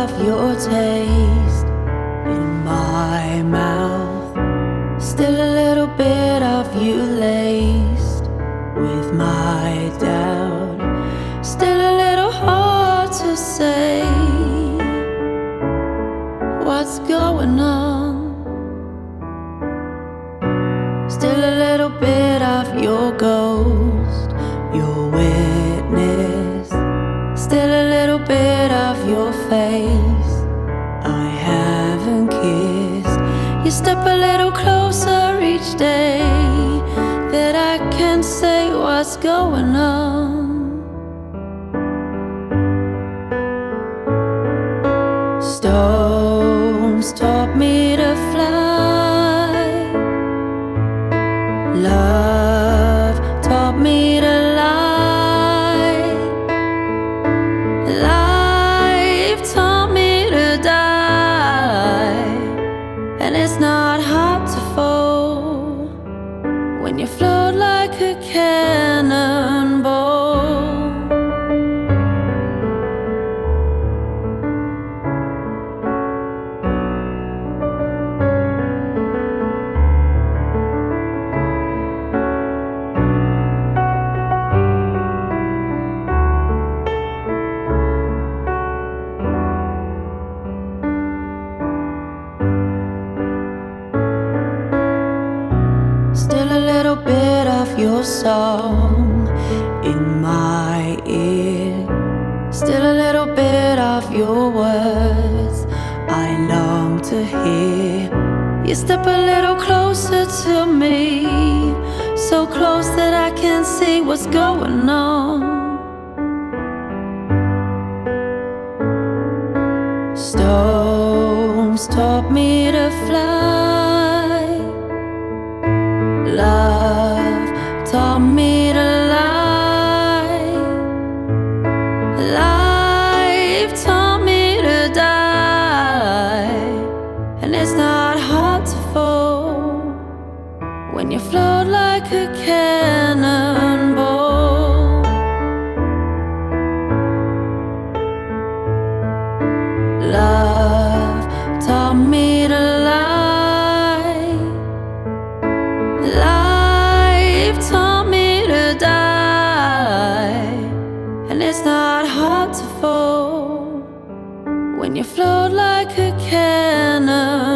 of your taste in my mouth, still a little bit of you laced with my doubt, still a little hard to say what's going on. Still a little bit of your ghost, your witness, still a little bit of your face I haven't kissed. You step a little closer each day, that I can say what's going on. Stones taught me to fly, love taught me to lie, life taught me to die. And it's not hard to fall when you float like a cannonball. Still a little bit of your song in my ear, still a little bit of your words I long to hear. You step a little closer to me, so close that I can see what's going on. Stones taught me to fly, love taught me to lie, life taught me to die. And it's not hard to fall when you float like a cannonball. Love taught me to lie, life taught me to die. And it's not hard to fall when you float like a cannon.